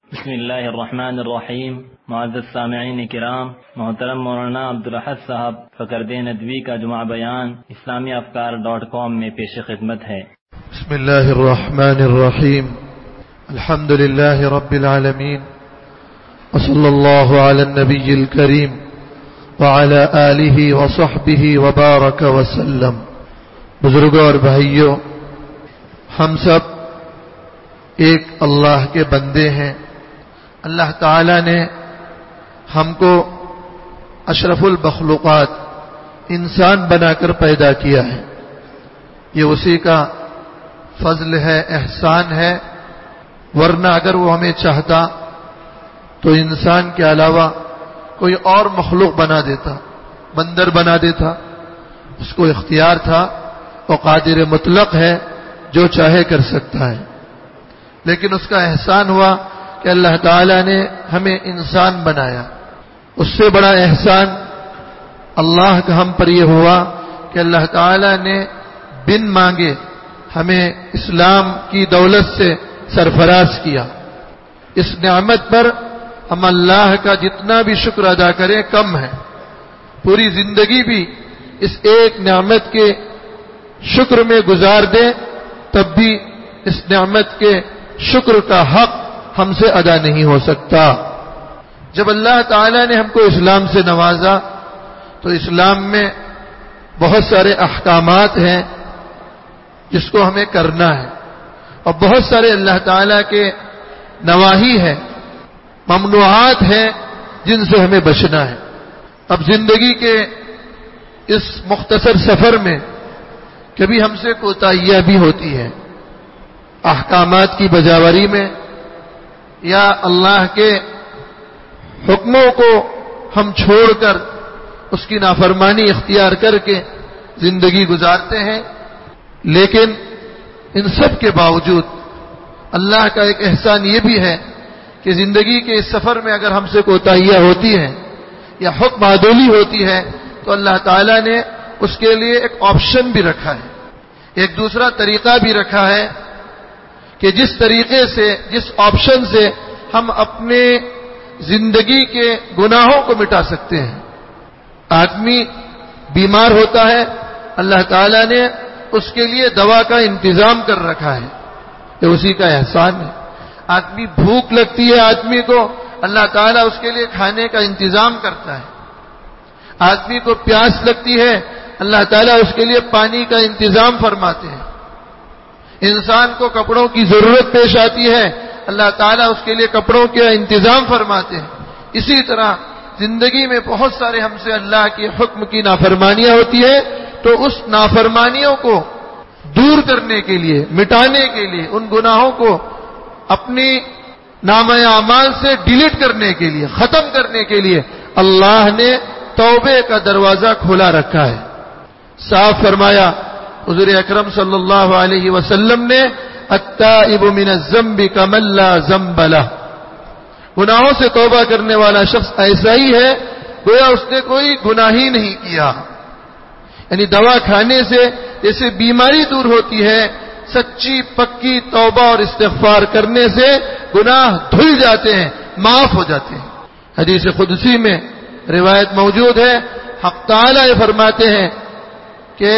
بسم اللہ الرحمن الرحیم۔ معزز سامعین کرام، محترم مولانا عبدالاحد صاحب فقرد ندوی کا جمعہ بیان اسلامیافکار.com میں پیش خدمت ہے۔ بسم اللہ الرحمن الرحیم، الحمد للہ رب العالمین، وصلی اللہ علی النبی الکریم وعلی آلہ وصحبہ وبارک وسلم۔ بزرگوں اور بھائیوں، ہم سب ایک اللہ کے بندے ہیں۔ اللہ تعالی نے ہم کو اشرف المخلوقات انسان بنا کر پیدا کیا ہے، یہ اسی کا فضل ہے، احسان ہے، ورنہ اگر وہ ہمیں چاہتا تو انسان کے علاوہ کوئی اور مخلوق بنا دیتا، بندر بنا دیتا۔ اس کو اختیار تھا، وہ قادر مطلق ہے، جو چاہے کر سکتا ہے، لیکن اس کا احسان ہوا کہ اللہ تعالی نے ہمیں انسان بنایا۔ اس سے بڑا احسان اللہ کا ہم پر یہ ہوا کہ اللہ تعالی نے بن مانگے ہمیں اسلام کی دولت سے سرفراز کیا۔ اس نعمت پر ہم اللہ کا جتنا بھی شکر ادا کریں کم ہے، پوری زندگی بھی اس ایک نعمت کے شکر میں گزار دیں تب بھی اس نعمت کے شکر کا حق ہم سے ادا نہیں ہو سکتا۔ جب اللہ تعالی نے ہم کو اسلام سے نوازا تو اسلام میں بہت سارے احکامات ہیں جس کو ہمیں کرنا ہے، اور بہت سارے اللہ تعالی کے نواہی ہیں، ممنوعات ہیں جن سے ہمیں بچنا ہے۔ اب زندگی کے اس مختصر سفر میں کبھی ہم سے کوتاہیاں بھی ہوتی ہیں، احکامات کی بجاوری میں، یا اللہ کے حکموں کو ہم چھوڑ کر اس کی نافرمانی اختیار کر کے زندگی گزارتے ہیں۔ لیکن ان سب کے باوجود اللہ کا ایک احسان یہ بھی ہے کہ زندگی کے اس سفر میں اگر ہم سے کوتاہیاں ہوتی ہیں یا حکم عدولی ہوتی ہے تو اللہ تعالی نے اس کے لیے ایک آپشن بھی رکھا ہے، ایک دوسرا طریقہ بھی رکھا ہے کہ جس طریقے سے، جس آپشن سے ہم اپنے زندگی کے گناہوں کو مٹا سکتے ہیں۔ آدمی بیمار ہوتا ہے، اللہ تعالی نے اس کے لیے دوا کا انتظام کر رکھا ہے، یہ اسی کا احسان ہے۔ آدمی بھوک لگتی ہے آدمی کو، اللہ تعالیٰ اس کے لیے کھانے کا انتظام کرتا ہے۔ آدمی کو پیاس لگتی ہے، اللہ تعالیٰ اس کے لیے پانی کا انتظام فرماتے ہیں۔ انسان کو کپڑوں کی ضرورت پیش آتی ہے، اللہ تعالیٰ اس کے لیے کپڑوں کا انتظام فرماتے ہیں۔ اسی طرح زندگی میں بہت سارے ہم سے اللہ کے حکم کی نافرمانیاں ہوتی ہیں، تو اس نافرمانیوں کو دور کرنے کے لیے، مٹانے کے لیے، ان گناہوں کو اپنی نامہ اعمال سے ڈیلیٹ کرنے کے لیے، ختم کرنے کے لیے اللہ نے توبے کا دروازہ کھولا رکھا ہے۔ صاف فرمایا حضور اکرم صلی اللہ علیہ وسلم نے، التائب من الذنب کمن لا ذنب لہ، گناہوں سے توبہ کرنے والا شخص ایسا ہی ہے گویا اس نے کوئی گناہ ہی نہیں کیا۔ یعنی دوا کھانے سے جیسے بیماری دور ہوتی ہے، سچی پکی توبہ اور استغفار کرنے سے گناہ دھل جاتے ہیں، معاف ہو جاتے ہیں۔ حدیث قدسی میں روایت موجود ہے، حق تعالی فرماتے ہیں کہ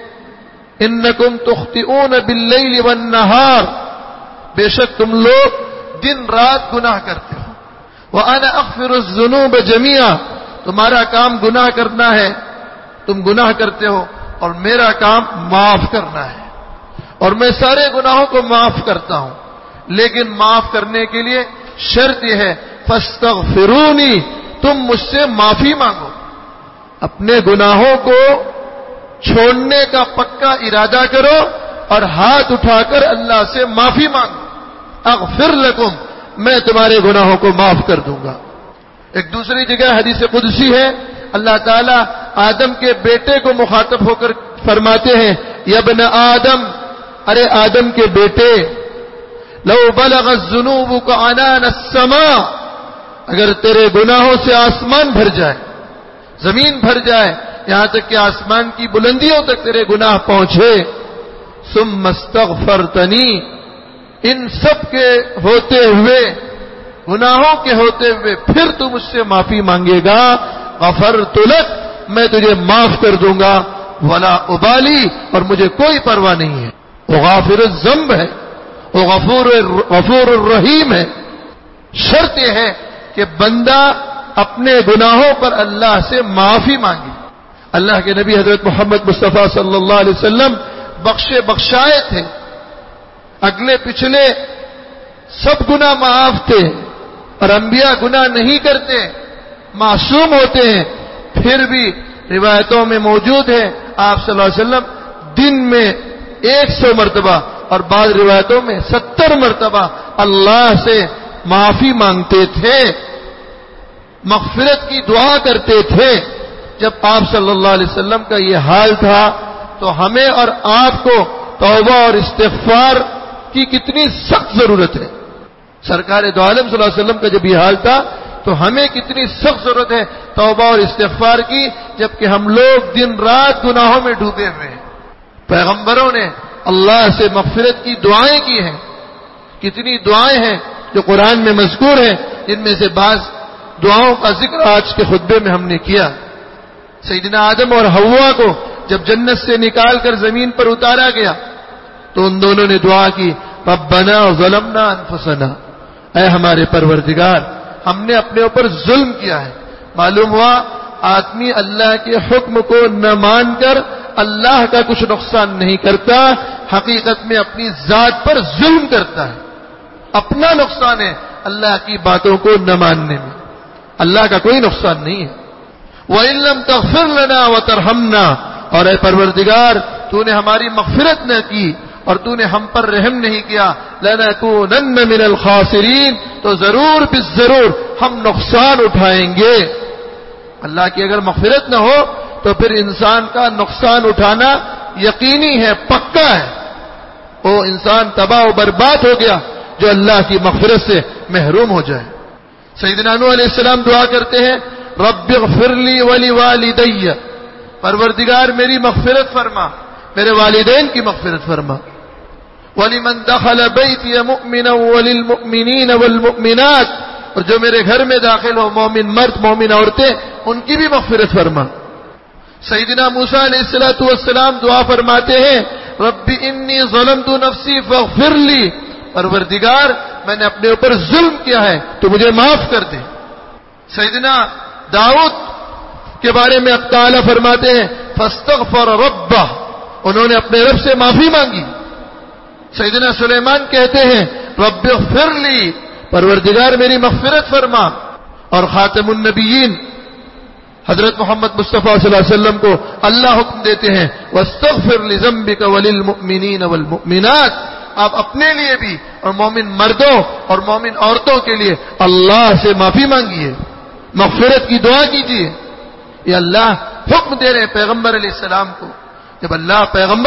انکم تخطئون باللیل والنہار، بے شک تم لوگ دن رات گناہ کرتے ہو، وانا اغفر الذنوب جميعا، تمہارا کام گناہ کرنا ہے، تم گناہ کرتے ہو اور میرا کام معاف کرنا ہے، اور میں سارے گناہوں کو معاف کرتا ہوں، لیکن معاف کرنے کے لیے شرط یہ ہے فاستغفرونی، تم مجھ سے معافی مانگو، اپنے گناہوں کو چھوڑنے کا پکا ارادہ کرو اور ہاتھ اٹھا کر اللہ سے معافی مانگو، اغفر لکم، میں تمہارے گناہوں کو معاف کر دوں گا۔ ایک دوسری جگہ حدیث قدسی ہے، اللہ تعالیٰ آدم کے بیٹے کو مخاطب ہو کر فرماتے ہیں، یا ابن آدم، ارے آدم کے بیٹے، لو بلغت ذنوبک عنان السماء، اگر تیرے گناہوں سے آسمان بھر جائے، زمین بھر جائے، یہاں تک کہ آسمان کی بلندیوں تک تیرے گناہ پہنچے، ثم استغفرتنی، ان سب کے ہوتے ہوئے گناہوں کے ہوتے ہوئے پھر تو مجھ سے معافی مانگے گا، غفرت لک، میں تجھے معاف کر دوں گا، ولا ابالی، اور مجھے کوئی پرواہ نہیں ہے۔ وہ غافر الذنب ہے، وہ غفور الرحیم ہے۔ شرط یہ ہے کہ بندہ اپنے گناہوں پر اللہ سے معافی مانگے۔ اللہ کے نبی حضرت محمد مصطفیٰ صلی اللہ علیہ وسلم بخشے بخشائے تھے، اگلے پچھلے سب گناہ معاف تھے، اور انبیاء گناہ نہیں کرتے، معصوم ہوتے ہیں، پھر بھی روایتوں میں موجود ہے آپ صلی اللہ علیہ وسلم دن میں 100 مرتبہ اور بعض روایتوں میں 70 مرتبہ اللہ سے معافی مانگتے تھے، مغفرت کی دعا کرتے تھے۔ جب آپ صلی اللہ علیہ وسلم کا یہ حال تھا تو ہمیں اور آپ کو توبہ اور استغفار کی کتنی سخت ضرورت ہے۔ سرکار دو عالم صلی اللہ علیہ وسلم کا جب یہ حال تھا تو ہمیں کتنی سخت ضرورت ہے توبہ اور استغفار کی، جبکہ ہم لوگ دن رات گناہوں میں ڈوبے ہوئے ہیں۔ پیغمبروں نے اللہ سے مغفرت کی دعائیں کی ہیں، کتنی دعائیں ہیں جو قرآن میں مذکور ہیں، جن میں سے بعض دعاؤں کا ذکر آج کے خطبے میں ہم نے کیا۔ سیدنا آدم اور حوا کو جب جنت سے نکال کر زمین پر اتارا گیا تو ان دونوں نے دعا کی، ربنا ظلمنا انفسنا، اے ہمارے پروردگار ہم نے اپنے اوپر ظلم کیا ہے۔ معلوم ہوا آدمی اللہ کے حکم کو نہ مان کر اللہ کا کچھ نقصان نہیں کرتا، حقیقت میں اپنی ذات پر ظلم کرتا ہے، اپنا نقصان ہے اللہ کی باتوں کو نہ ماننے میں، اللہ کا کوئی نقصان نہیں ہے۔ وَإِن لَّمْ تَغْفِرْ لَنَا وَتَرْحَمْنَا، اور اے پروردگار تو نے ہماری مغفرت نہ کی اور تو نے ہم پر رحم نہیں کیا، لَنَكُونَنَّ مِنَ الْخَاسِرِينَ، تو ضرور بالضرور ہم نقصان اٹھائیں گے۔ اللہ کی اگر مغفرت نہ ہو تو پھر انسان کا نقصان اٹھانا یقینی ہے، پکا ہے، وہ انسان تباہ و برباد ہو گیا جو اللہ کی مغفرت سے محروم ہو جائے۔ سیدنا نوح علیہ السلام دعا کرتے ہیں، رب اغفر لی ولوالدی، پروردگار میری مغفرت فرما، میرے والدین کی مغفرت فرما، ولمن دخل بیتی مؤمنا وللمؤمنین والمؤمنات، اور جو میرے گھر میں داخل ہو مومن مرد مومن عورتیں ان کی بھی مغفرت فرما۔ سیدنا موسیٰ علیہ السلام دعا فرماتے ہیں، رب انی ظلمت نفسی فاغفر لی، پروردگار میں نے اپنے اوپر ظلم کیا ہے تو مجھے معاف کر دے۔ سیدنا داؤد کے بارے میں اللہ تعالیٰ فرماتے ہیں، فاستغفر ربہ، انہوں نے اپنے رب سے معافی مانگی۔ سیدنا سلیمان کہتے ہیں، رب اغفر لی، پروردگار میری مغفرت فرما۔ اور خاتم النبیین حضرت محمد مصطفیٰ صلی اللہ علیہ وسلم کو اللہ حکم دیتے ہیں، واستغفر لذنبک وللمؤمنین والمؤمنات، آپ اپنے لیے بھی اور مومن مردوں اور مومن عورتوں کے لیے اللہ سے معافی مانگیے، مغفرت کی دعا کیجیے۔ یہ اللہ حکم دے رہے ہیں پیغمبر علیہ السلام کو۔ جب اللہ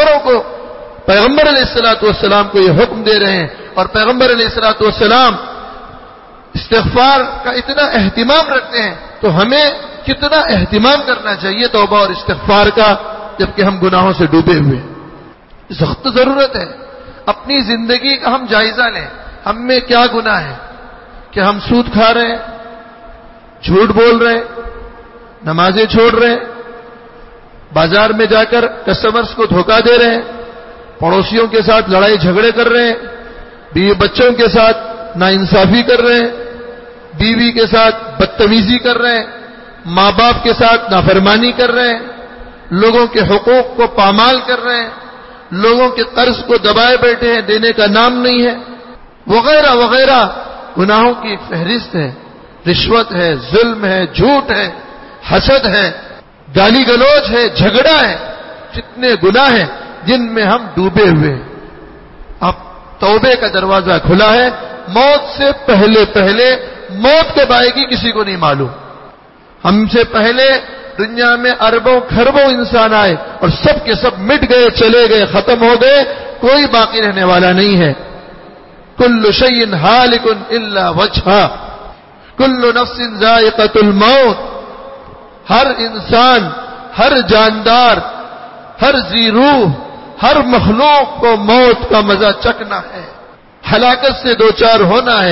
پیغمبر علیہ السلام کو یہ حکم دے رہے ہیں اور پیغمبر علیہ السلام استغفار کا اتنا اہتمام رکھتے ہیں تو ہمیں کتنا اہتمام کرنا چاہیے توبہ اور استغفار کا، جبکہ ہم گناہوں سے ڈوبے ہوئے ہیں۔ سخت ضرورت ہے اپنی زندگی کا ہم جائزہ لیں، ہم میں کیا گناہ ہے کہ ہم سود کھا رہے ہیں، جھوٹ بول رہے ہیں، نمازیں چھوڑ رہے ہیں، بازار میں جا کر کسٹمرز کو دھوکہ دے رہے ہیں، پڑوسیوں کے ساتھ لڑائی جھگڑے کر رہے ہیں، بیوی بچوں کے ساتھ ناانصافی کر رہے ہیں، بیوی کے ساتھ بدتمیزی کر رہے ہیں، ماں باپ کے ساتھ نافرمانی کر رہے ہیں، لوگوں کے حقوق کو پامال کر رہے ہیں، لوگوں کے قرض کو دبائے بیٹھے ہیں، دینے کا نام نہیں ہے، وغیرہ وغیرہ گناہوں کی فہرست ہے۔ رشوت ہے، ظلم ہے، جھوٹ ہے، حسد ہے، گالی گلوچ ہے، جھگڑا ہے، جتنے گناہ ہیں جن میں ہم ڈوبے ہوئے ہیں۔ اب توبے کا دروازہ کھلا ہے، موت سے پہلے موت کب آئے گی کسی کو نہیں معلوم۔ ہم سے پہلے دنیا میں اربوں کھربوں انسان آئے اور سب کے سب مٹ گئے، چلے گئے، ختم ہو گئے، کوئی باقی رہنے والا نہیں ہے۔ کل شیء ہالک الا وجہہ، کل نفس ذائقۃ الموت، ہر انسان، ہر جاندار، ہر ذی روح، ہر مخلوق کو موت کا مزہ چکھنا ہے، ہلاکت سے دوچار ہونا ہے،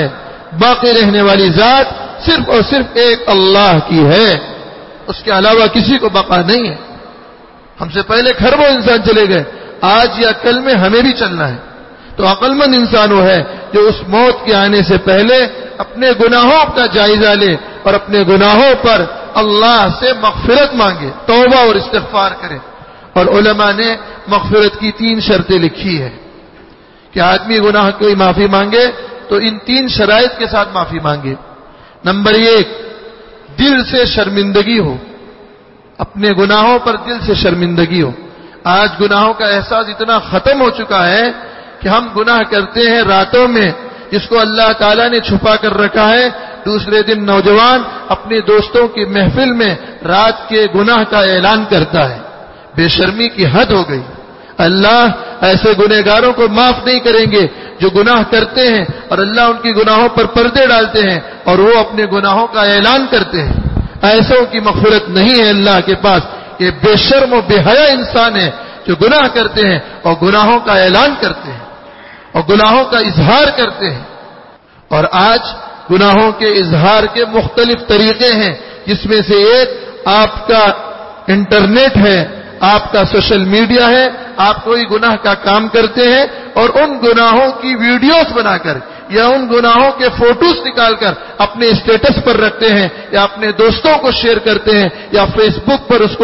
باقی رہنے والی ذات صرف اور صرف ایک اللہ کی ہے، اس کے علاوہ کسی کو بقا نہیں ہے۔ ہم سے پہلے کھربوں انسان چلے گئے، آج یا کل میں ہمیں بھی چلنا ہے۔ تو عقل مند انسان وہ ہے جو اس موت کے آنے سے پہلے اپنے گناہوں کا جائزہ لے اور اپنے گناہوں پر اللہ سے مغفرت مانگے، توبہ اور استغفار کرے۔ اور علماء نے مغفرت کی 3 شرطیں لکھی ہے کہ آدمی گناہ کی معافی مانگے تو ان 3 شرائط کے ساتھ معافی مانگے۔ نمبر 1، دل سے شرمندگی ہو، اپنے گناہوں پر دل سے شرمندگی ہو۔ آج گناہوں کا احساس اتنا ختم ہو چکا ہے کہ ہم گناہ کرتے ہیں راتوں میں، جس کو اللہ تعالیٰ نے چھپا کر رکھا ہے۔ دوسرے دن نوجوان اپنے دوستوں کی محفل میں رات کے گناہ کا اعلان کرتا ہے۔ بے شرمی کی حد ہو گئی۔ اللہ ایسے گنہگاروں کو معاف نہیں کریں گے جو گناہ کرتے ہیں اور اللہ ان کی گناہوں پر پردے ڈالتے ہیں اور وہ اپنے گناہوں کا اعلان کرتے ہیں۔ ایسوں کی مغفرت نہیں ہے اللہ کے پاس۔ یہ بے شرم و بے حیا انسان ہے جو گناہ کرتے ہیں اور گناہوں کا اعلان کرتے ہیں اور گناہوں کا اظہار کرتے ہیں۔ اور آج گناہوں کے اظہار کے مختلف طریقے ہیں، جس میں سے ایک آپ کا انٹرنیٹ ہے، آپ کا سوشل میڈیا ہے۔ آپ کوئی گناہ کا کام کرتے ہیں اور ان گناہوں کی ویڈیوز بنا کر یا ان گناہوں کے فوٹوز نکال کر اپنے اسٹیٹس پر رکھتے ہیں یا اپنے دوستوں کو شیئر کرتے ہیں یا فیس بک پر اس کو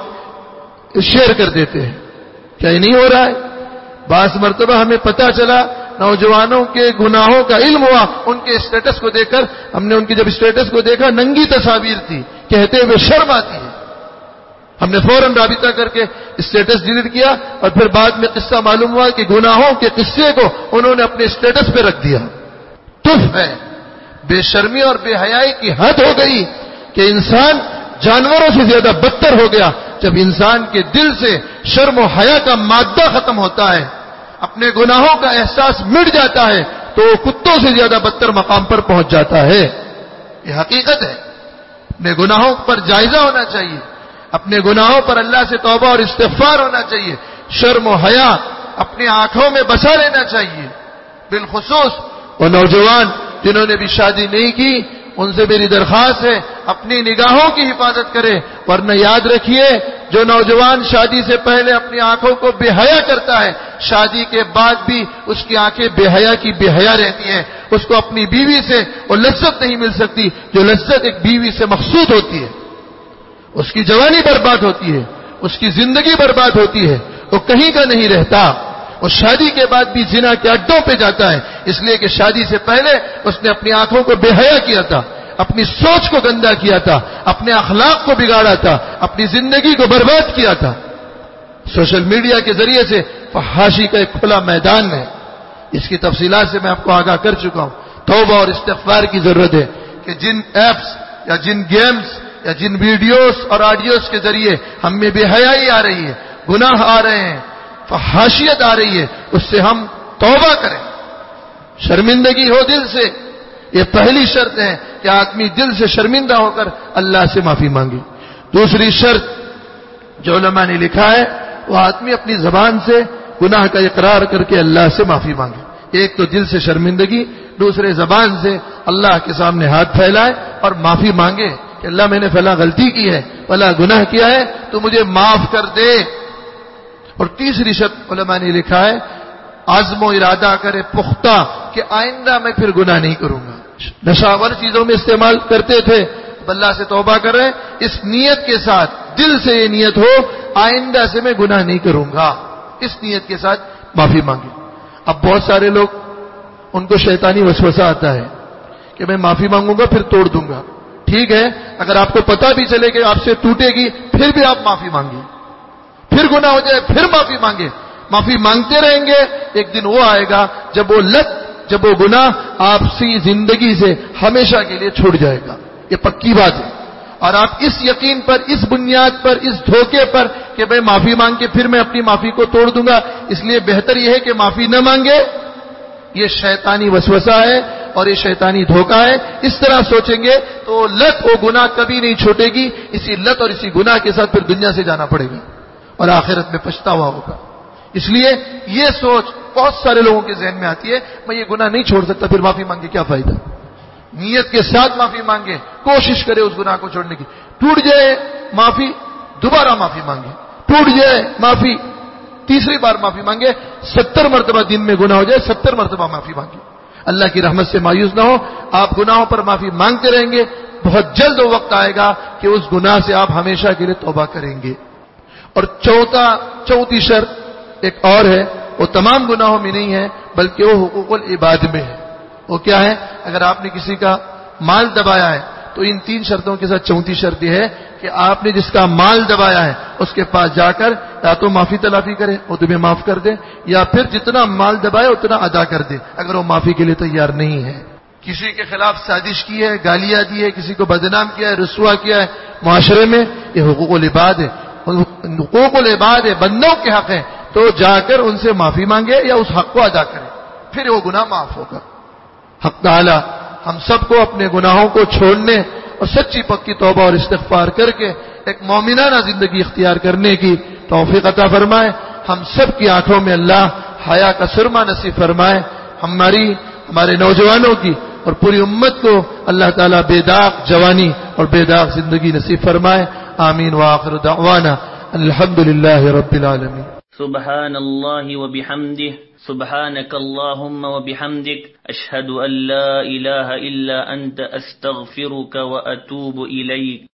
شیئر کر دیتے ہیں۔ کیا یہ نہیں ہو رہا ہے؟ بعض مرتبہ ہمیں پتہ چلا، نوجوانوں کے گناہوں کا علم ہوا، ان کے اسٹیٹس کو دیکھ کر ہم نے ان کی جب اسٹیٹس کو دیکھا ننگی تصاویر تھی، کہتے ہوئے شرم آتی ہے۔ ہم نے فوراً رابطہ کر کے اسٹیٹس ڈیلیٹ کیا اور پھر بعد میں قصہ معلوم ہوا کہ گناہوں کے قصے کو انہوں نے اپنے اسٹیٹس پہ رکھ دیا۔ تف ہے، بے شرمی اور بے حیائی کی حد ہو گئی کہ انسان جانوروں سے زیادہ بدتر ہو گیا۔ جب انسان کے دل سے شرم و حیا کا مادہ ختم ہوتا ہے، اپنے گناہوں کا احساس مٹ جاتا ہے، تو وہ کتوں سے زیادہ بدتر مقام پر پہنچ جاتا ہے۔ یہ حقیقت ہے۔ اپنے گناہوں پر جائزہ ہونا چاہیے، اپنے گناہوں پر اللہ سے توبہ اور استغفار ہونا چاہیے، شرم و حیا اپنی آنکھوں میں بسا لینا چاہیے۔ بالخصوص وہ نوجوان جنہوں نے بھی شادی نہیں کی، ان سے میری درخواست ہے اپنی نگاہوں کی حفاظت کرے، ورنہ یاد رکھیے جو نوجوان شادی سے پہلے اپنی آنکھوں کو بے حیا کرتا ہے، شادی کے بعد بھی اس کی آنکھیں بے حیا کی بے حیا رہتی ہیں۔ اس کو اپنی بیوی سے وہ لذت نہیں مل سکتی جو لذت ایک بیوی سے مقصود ہوتی ہے۔ اس کی جوانی برباد ہوتی ہے، اس کی زندگی برباد ہوتی ہے، وہ کہیں کا نہیں رہتا۔ وہ شادی کے بعد بھی زنا کے اڈوں پہ جاتا ہے، اس لیے کہ شادی سے پہلے اس نے اپنی آنکھوں کو بے حیا کیا تھا، اپنی سوچ کو گندا کیا تھا، اپنے اخلاق کو بگاڑا تھا، اپنی زندگی کو برباد کیا تھا۔ سوشل میڈیا کے ذریعے سے فحاشی کا ایک کھلا میدان ہے، اس کی تفصیلات سے میں آپ کو آگاہ کر چکا ہوں۔ توبہ اور استغفار کی ضرورت ہے کہ جن ایپس یا جن گیمز یا جن ویڈیوز اور آڈیوز کے ذریعے ہم میں بے حیائی آ رہی ہے، گناہ آ رہے ہیں، فحاشیت آ رہی ہے، اس سے ہم توبہ کریں، شرمندگی ہو دل سے۔ یہ پہلی شرط ہے کہ آدمی دل سے شرمندہ ہو کر اللہ سے معافی مانگے۔ دوسری شرط جو علماء نے لکھا ہے وہ آدمی اپنی زبان سے گناہ کا اقرار کر کے اللہ سے معافی مانگے۔ ایک تو دل سے شرمندگی، دوسرے زبان سے اللہ کے سامنے ہاتھ پھیلائے اور معافی مانگے کہ اللہ میں نے فلاں غلطی کی ہے، فلاں گناہ کیا ہے، تو مجھے معاف کر دے۔ اور تیسری شرط علماء نے لکھا ہے عزم و ارادہ کرے پختہ کہ آئندہ میں پھر گناہ نہیں کروں گا۔ نشاور چیزوں میں استعمال کرتے تھے، اب اللہ سے توبہ کر رہے ہیں، اس نیت کے ساتھ، دل سے یہ نیت ہو آئندہ سے میں گناہ نہیں کروں گا، اس نیت کے ساتھ معافی مانگے۔ اب بہت سارے لوگ ان کو شیطانی وسوسہ آتا ہے کہ میں معافی مانگوں گا پھر توڑ دوں گا۔ ٹھیک ہے، اگر آپ کو پتہ بھی چلے کہ آپ سے ٹوٹے گی پھر بھی آپ معافی مانگیں، پھر گناہ ہو جائے پھر معافی مانگے، معافی مانگتے رہیں گے، ایک دن وہ آئے گا جب وہ گناہ آپ سی زندگی سے ہمیشہ کے لیے چھوٹ جائے گا۔ یہ پکی بات ہے۔ اور آپ اس یقین پر، اس بنیاد پر، اس دھوکے پر کہ میں معافی مانگ کے پھر میں اپنی معافی کو توڑ دوں گا، اس لیے بہتر یہ ہے کہ معافی نہ مانگے، یہ شیطانی وسوسہ ہے اور یہ شیطانی دھوکہ ہے۔ اس طرح سوچیں گے تو لت و گناہ کبھی نہیں چھوٹے گی، اسی لت اور اسی گناہ کے ساتھ پھر دنیا سے جانا پڑے گا اور آخرت میں پچھتاوا ہوگا۔ اس لیے یہ سوچ بہت سارے لوگوں کے ذہن میں آتی ہے، میں یہ گناہ نہیں چھوڑ سکتا، پھر معافی مانگ کے کیا فائدہ۔ نیت کے ساتھ معافی مانگے، کوشش کرے اس گناہ کو چھوڑنے کی. ٹوٹ جائے معافی، دوبارہ معافی مانگے. ٹوٹ جائے معافی، تیسری بار معافی مانگے. 70 مرتبہ دن میں گناہ ہو جائے 70 مرتبہ معافی مانگے. اللہ کی رحمت سے مایوس نہ ہو. آپ گناہوں پر معافی مانگتے رہیں گے، بہت جلد وہ وقت آئے گا کہ اس گناہ سے آپ ہمیشہ کے لیے توبہ کریں گے. اور چوتھی شرط ایک اور ہے، وہ تمام گناہوں میں نہیں ہے بلکہ وہ حقوق العباد میں ہے. وہ کیا ہے؟ اگر آپ نے کسی کا مال دبایا ہے تو ان 3 شرطوں کے ساتھ چوتھی شرط یہ ہے کہ آپ نے جس کا مال دبایا ہے اس کے پاس جا کر یا تو معافی تلافی کرے، وہ تمہیں معاف کر دے، یا پھر جتنا مال دبایا اتنا ادا کر دے اگر وہ معافی کے لیے تیار نہیں ہے. کسی کے خلاف سازش کی ہے، گالیاں دی ہے، کسی کو بدنام کیا ہے، رسوا کیا ہے معاشرے میں، یہ حقوق العباد ہے. حقوق العباد ہے، بندوں کے حق ہیں، تو جا کر ان سے معافی مانگے یا اس حق کو ادا کرے، پھر وہ گناہ معاف ہوگا. حق تعالی ہم سب کو اپنے گناہوں کو چھوڑنے اور سچی پکی توبہ اور استغفار کر کے ایک مومنانہ زندگی اختیار کرنے کی توفیق عطا فرمائے. ہم سب کی آنکھوں میں اللہ حیا کا سرمہ نصیب فرمائے. ہمارے نوجوانوں کی اور پوری امت کو اللہ تعالیٰ بے داغ جوانی اور بے داغ زندگی نصیب فرمائے. آمین وآخر دعوانا الحمدللہ رب العالمین. سبحان اللہ وبحمدہ سبحانک اللہم وبحمدک اشہد ان لا الہ الا انت استغفرک واتوب الیک.